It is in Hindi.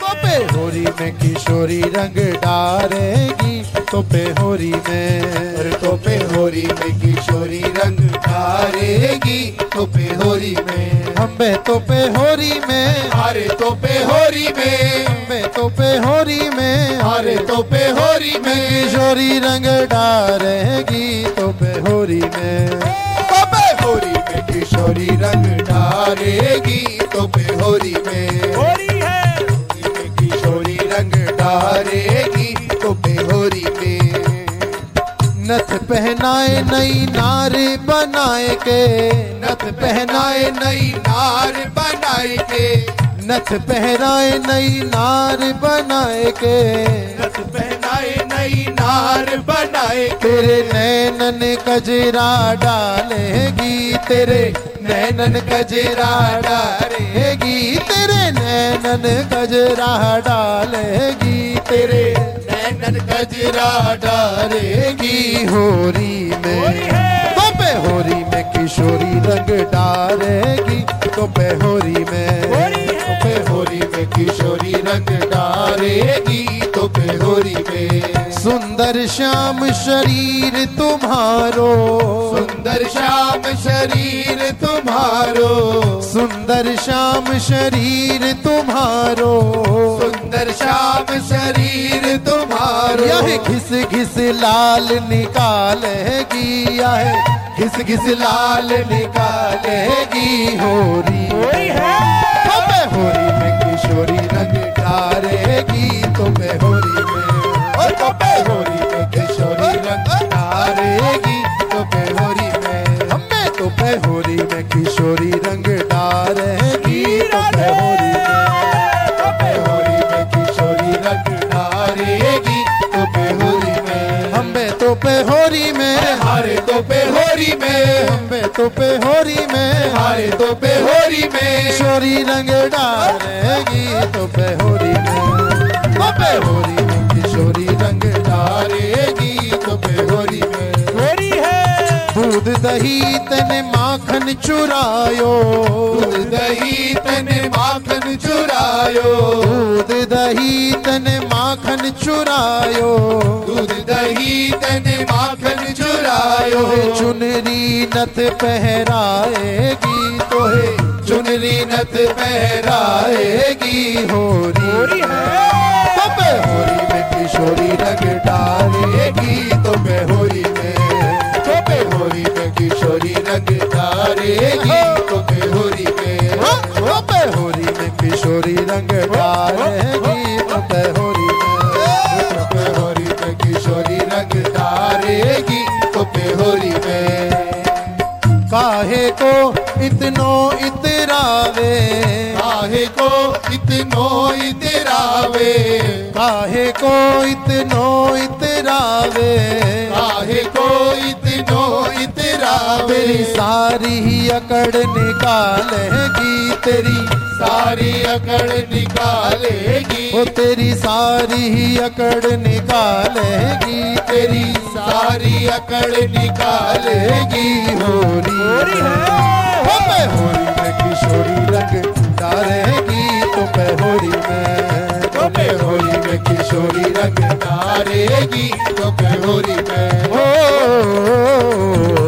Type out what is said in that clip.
तो बेहोरी में किशोरी रंग डालेगी तो बेहोरी में, तो बेहोरी में किशोरी रंग डालेगी तो बेहोरी में, अम्बे तो बेहोरी में, अरे तो बेहोरी में, अम्बे तो बेहोरी में, अरे तो बेहोरी में किशोरी रंग डालेगी तो बेहोरी में, तो बेहोरी में किशोरी रंग डालेगी तो बेहोरी में, होरी है किशोरी रंग डालेगी तो बेहोरी में, नथ पहनाए नई नार बनाए के, नथ पहनाए नई नार बनाए के, नथ पहनाए नई नार बनाए के, नथ पहनाए नई नार बनाए के, तेरे नैनन कजरा डालेगी, तेरे नैनन कजरा डालेगी, तेरे नैनन कजरा डालेगी, तेरे नैनन गजरा डालेगी होरी में, तो बेहोरी में किशोरी रंग डालेगी तो बेहोरी में, तो बेहोरी में किशोरी रंग डालेगी तो बेहोरी में, सुंदर श्याम शरीर तुम्हारो, सुंदर श्याम शरीर तुम्हारो, सुंदर श्याम शरीर तुम्हारो, सुंदर श्याम शरीर तुम्हारो, यह घिस घिस लाल निकालेगी, यह घिस घिस लाल निकालेगी होरी है तो बेहोरी में किशोरी रंग डालेगी तो बेहोरी में, तो बेहोरी में किशोरी रंग डालेगी तो बेहोरी में, हमें तो बेहोरी में किशोरी रंग डालेगी तो बेहोरी में, तो बेहोरी में किशोरी रंग डालेगी तो बेहोरी में, हमें तो बेहोरी में, हरे तो बेहोरी में, हमें तो बेहोरी में, हरे तो बेहोरी में किशोरी रंग डालेगी तो बेहोरी में, तो बेहोरी में किशोरी रंग डालेगी तो बेहोरी में, होरी है दूध दही तने माखन चुरायो, दूध दही तने माखन चुरायो, दूध दही तने माखन चुरायो, दूध दही तने माखन चुरायो, चुनरी नथ पहराएगी तोहे, चुनरी नथ पहराएगी होरी है तो बेहोरी में किशोरी रंग डालेगी तो बेहोरी में, तो बेहोरी में किशोरी रंग डालेगी तो बेहोरी में, तो बेहोरी में किशोरी रंग डालेगी तो बेहोरी में, तो बेहोरी में किशोरी रंग डालेगी तो बेहोरी में, काहे को इतनो इतरावे, काहे को इतनो इतरावे, काहे को इतनो इतरावे, काहे को इतनो इतरावे, तेरी सारी ही अकड़ निकालेगी, तेरी सारी अकड़ निकालेगी, वो तेरी सारी ही अकड़ निकालेगी, तेरी सारी अकड़ निकालेगी होरी है ओ बेहोरी में किशोरी रंग डालेगी तो बेहोरी में, तो बेहोरी में किशोरी रंग डालेगी तो बेहोरी में, ओ